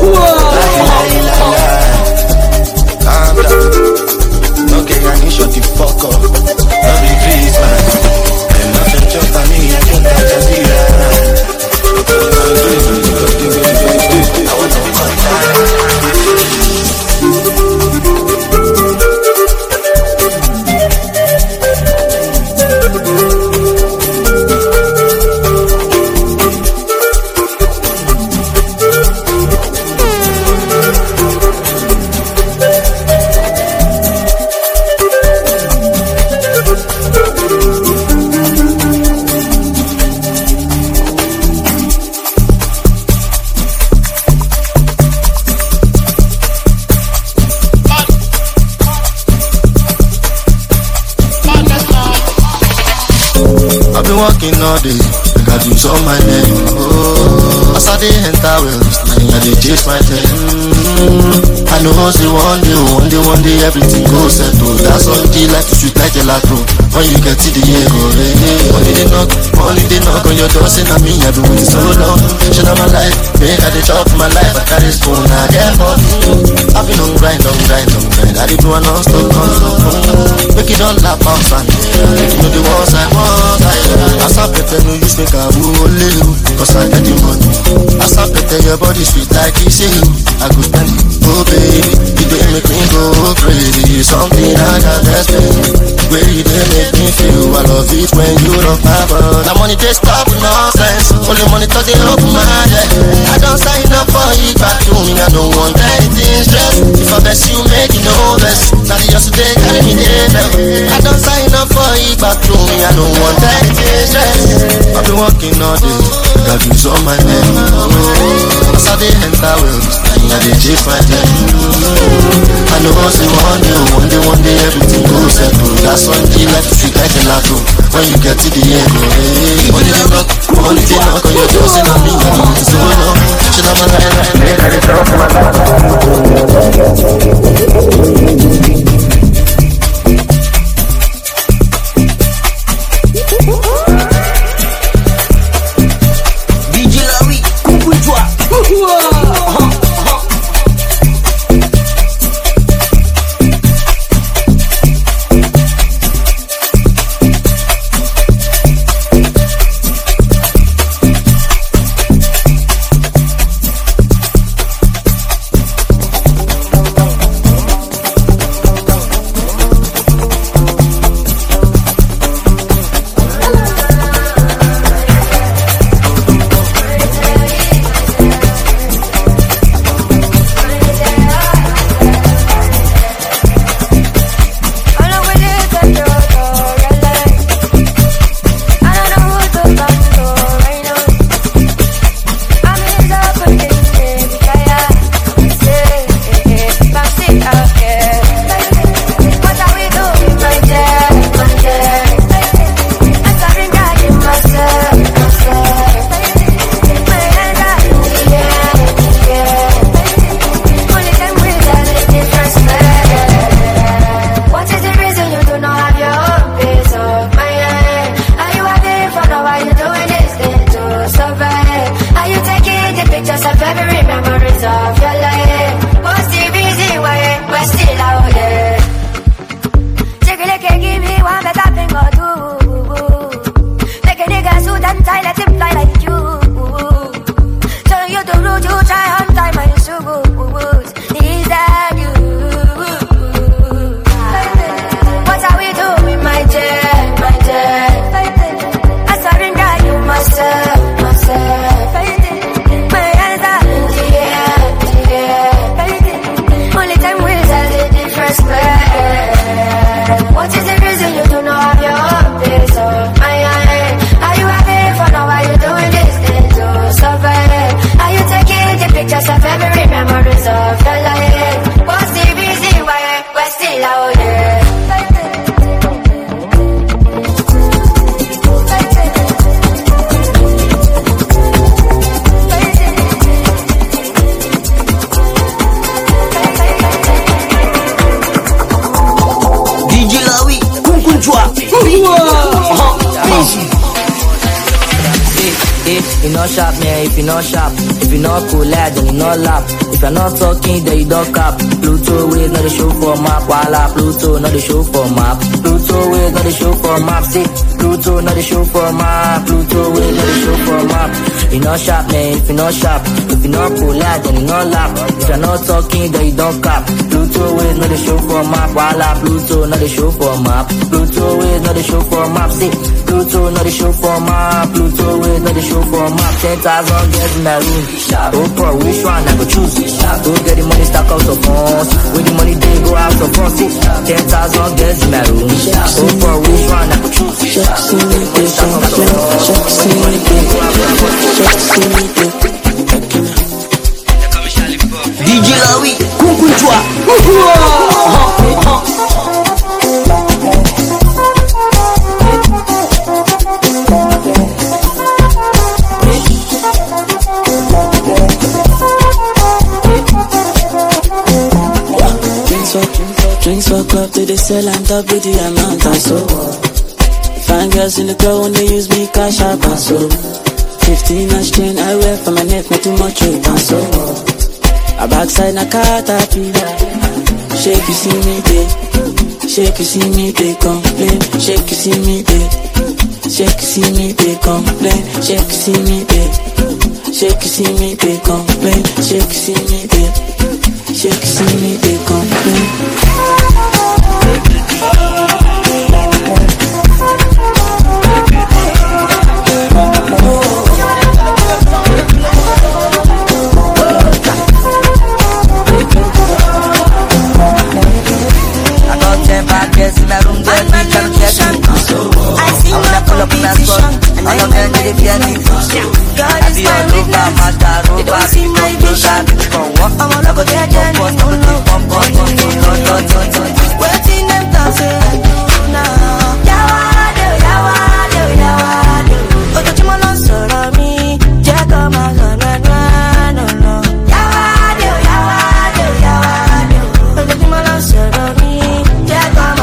Calm down. Okay, I need shut the fuck up. No be Christmas. And nothing just on me, I can't touch a zero. I want to be contact. been working all day, I got you on my neck. Oh, as I dey enter well, I dey chase my tail. Mm-hmm. I know say one day, one day, one day everything goes settle. That's all the like to sweet like gelato. When you get to the ego, hey, hey. Only they knock, only they knock on your door, say na me, I've been waiting so long. Shit on my life, make I dey chop my life, I carry spoon, I get hot. I've been on grind, on grind, on grind. I dey do a non-stop, non-stop. Make it don't laugh out and you know the ones I want, I as I better no use make I will live, cause I get the money. As I better your body sweet like you say, I go spend, oh baby, you dey make me go crazy. Something I can't explain, where you dey make me feel. I love it when you rock my body. The money they stop nonsense, only money talk they open my head. I don't sign up for it, but to me I don't want anything stress. If I best you make it no less, now the yesterday carry me there. I don't sign up for it, but to me I don't want anything stress. I've been working all day, got you on my neck. Oh, as I dey enter well, I dey chase my tail. I know say one day, one day, one day everything goes settle. That's one day like to sweet like gelato. When you get to the end, oh, hey, only they knock, only they knock on your door, say na me, I've been waiting so long. Shit on my line, line, make I dey talk my You not sharp, man, if you not sharp. If you not cool, lad, then you not laugh. If you're not talking, then you don't cap. Pluto ways, not the show for map. Voila, Pluto, not the show for map. Pluto ways, not the show for map. See, Pluto, not the show for map. Pluto ways, not the show for map. You not sharp, man, if you not sharp. If you not cool, lad, then you not laugh. If you're not talking, then you don't cap. Pluto ways, not the show for map. Voila, Pluto, not the show for map. Pluto ways, not the show for map. See, Pluto, not the show for map. Pluto ways, not the show for map. Ten thousand girls in my room. Go for which one I go choose. Go get the money stack out of funds. With the money they go out of funds. Ten thousand girls in my room. Go for which one I go choose. D J Lawi, coucou toi. sell and top with the amount and so. Fine girls in the club when they use me cash out and so. Fifteen inch chain I wear for my neck, not too much weight and so. A backside na caterpillar. Shake you see me day, shake you see me day complain, shake you see me day, shake you see me day complain, shake you see me day, shake you see me day complain, shake you see me day, shake you see me day complain. Yes, in a room there, we can get me. I see no competition, and I am ready to be a big God is my witness. They don't see my vision. I'm all over their journey. Waiting them to say no. Yawado, yawado, yawado. Oto chimo no soro mi, jeko ma no no no no. Yawado, yawado, yawado. Oto chimo no soro mi, jeko ma.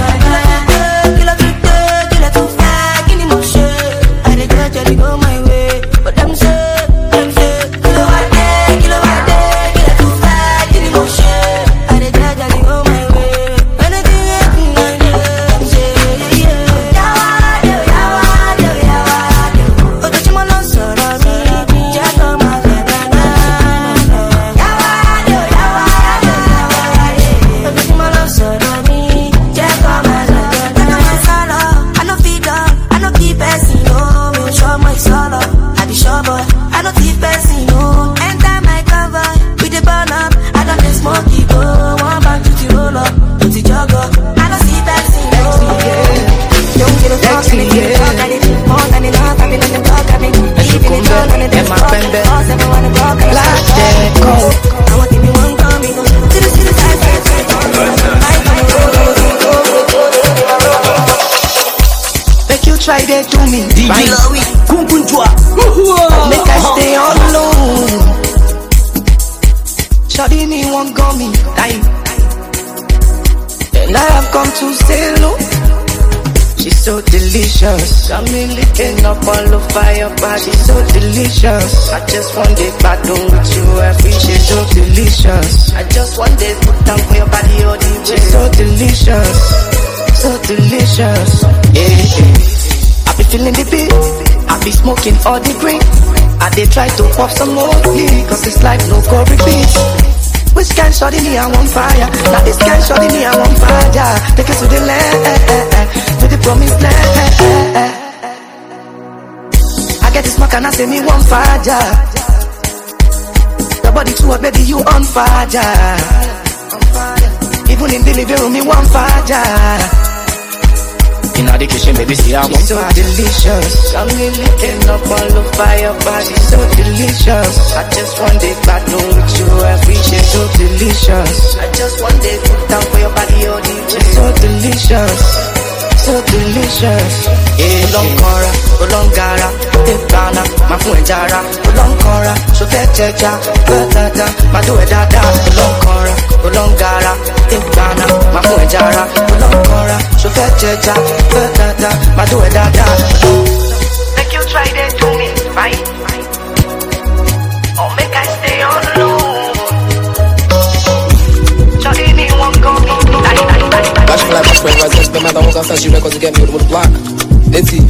Go my way, but them say, them say, kilo a day, kilo a day, kilo too fat, kilo motion. I dey gradually go my way. Anything happen, I them say, yeah. Yawado, yawado, yawado. Oto chimo no soro mi, jeko ma na na na. Yawado, yawado, yawado. Oto chimo no soro mi, jeko ma na na na. I no feed up, I no keep passing, no. Show my solo, I be sure boy. I don't keep passing, no. Enter my cover, we the burn up. I don't get smoky, go. One band to the roll up, to the jogger. I don't see passing, no. Don't get a fuck, me, get a fuck at it. More than enough, I've been letting them talk at me. I should come back, and my friend back. All seven wanna talk at me. Last day, go. I want to be one coming, go. To the city side, side, side, make you try that to me. D J Lowy, Kumpunjwa. Make I stay all alone. Shawty me won't go me time. And I have come to say hello. She's so delicious. Got me licking up all the fire, but she's so delicious. I just want it battle with you every. She's so delicious. I just want it put down for your body all the way. She's so delicious, so delicious. Yeah, yeah. I be feeling the beat, I be smoking all the green. I dey try to pop some more leaf, cause this life no go repeat. Which can shorty me I want fire? Now this can shorty me I want fire. Take it to the land, to the promised land. I get this smoke and I say me want fire. Your body too hot, baby, you on fire. Even in the living room, me want fire. In the kitchen, baby, see how I'm so delicious. I'm licking up all the fire, but she's so delicious. I just want it battle with you every. She's so delicious. I just want it put down for your body all the way. So delicious, so delicious. Eh, long cora, long gara, tekana, my friend Jara, long cora, so techa, tata, my do it dada, long cora, long gara, tekana, my friend Jara, long cora, so techa, tata, my do it dada. Make you try that to me, right? Or make I stay on the low. Shawty me won't go me. I just like my friend, right? Just no matter what I say, you records to get me with the block. Let's see.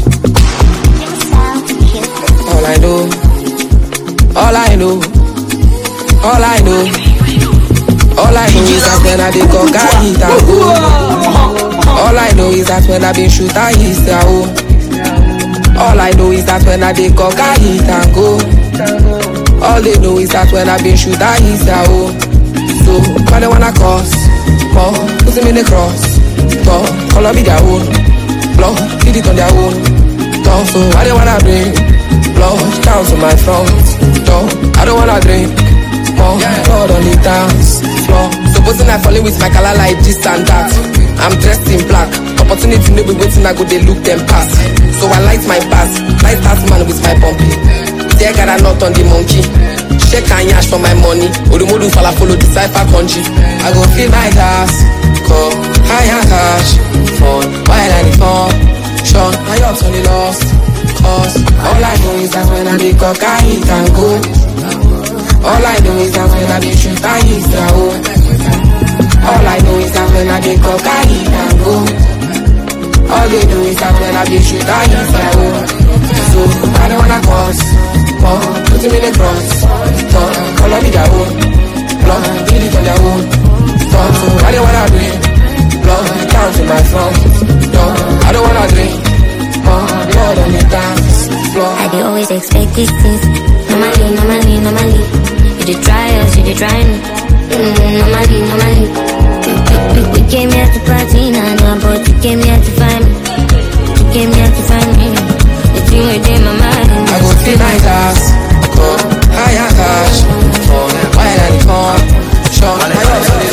All I know, all I know, all I know, all I know is that when I did go, I hit a go. All I know is that when I been shoot, I hit a go. All I know is that when I did go, I hit a go. All they know is that when I been shoot, I hit a go. So, why they wanna cross? More, put them in the cross. Go, color be their own. Blow, feed it on their own. Go, so why they wanna bring blood down to my front door? I don't wanna drink more blood on the dance floor. Supposing I fall in with my color like this and that. I'm dressed in black. Opportunity maybe waiting, I go they look them past. So I light my pass, light pass man with my pumpy. there, got a knot on the monkey. Check and yash for my money. Odumodu fala follow the cipher country. I go fill my glass, call higher cash, fun, while I the fun. Sean, my ups on the lost, cause all I know is that when I be cock, I hit and go. All I know is that when I be shoot, I hit the hole. All I know is that when I be cock, I hit and go. All they do is that when I be shoot, I hit the hole. So, I don't wanna cross, oh, put him in the cross, oh, call me their own, Lord, did it on their own, so, I don't wanna drink, Lord, down to my front, no, I don't wanna drink, oh, Lord, on the dance floor. I dey always expect these things, normally, normally, normally, you dey try us, you dey try me, mm, normally, normally, we, we, we came here to party, nah, nah, but you came here to find me, you came here to find me. I go fill my glass, go higher cash, for while I come, show my love to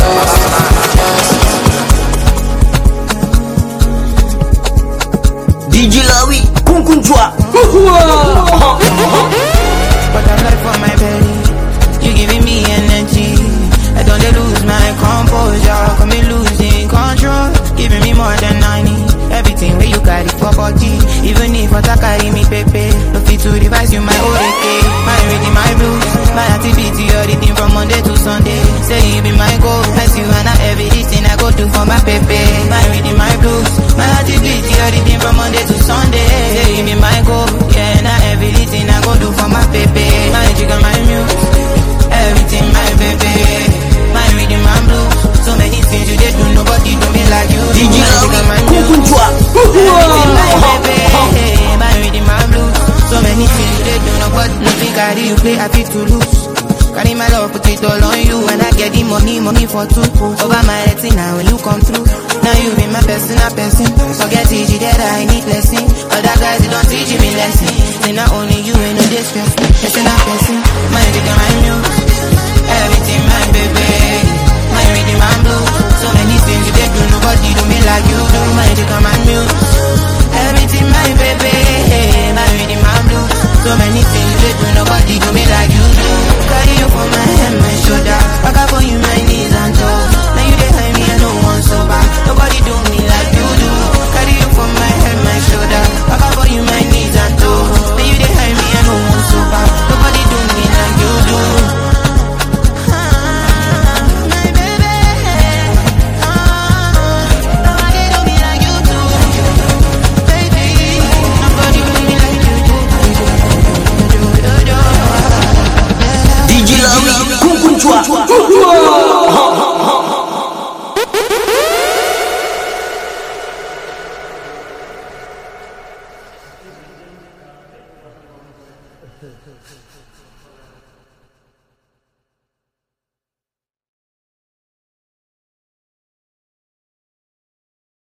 the lost. D J Lawi, Kunkunjwa. But I'm not for my belly. You giving me energy. I don't lose my composure. Come me losing control. Giving me more than I need. Everything where you carry for body. Even if I carry me pepe. No fit to revise you my O A K. My reading my blues. My activity everything from Monday to Sunday. Say you be my goal. As you and I everything I go do for my pepe. My reading my blues. My activity everything from Monday to Sunday. Say you be my goal. Yeah, now everything I go do for my pepe. My jigger, my muse. Everything my baby. My reading my blues. So many things you did do, nobody do me like you. D J Lawi, Kunkunjwa. Everything my baby. My reading my blues. So many things you did do, nobody nothing carry you play happy to lose. Carry my love, put it all on you. And I get the money, money for two. Over my retina when you come through. Now you be my personal person. Forget it, that I need blessing. Other guys, they don't teach me lesson. They not only you, ain't no distress. Personal person, my reading my muse. Everything my baby. My reading my blues. So many things you did do, nobody do me like you do. My reading my muse. Everything my baby. My reading my blues. So many things you did do, nobody do me like you do. Carry you for my head, my shoulder. I got for you my knees and toes. Now you dey hide me and no one so bad. Nobody do me like you do. Carry you for my head, my shoulder. I got for you my knees and toes. Now you dey hide me and no one so bad. Nobody do me like you do. Kunkunjwa.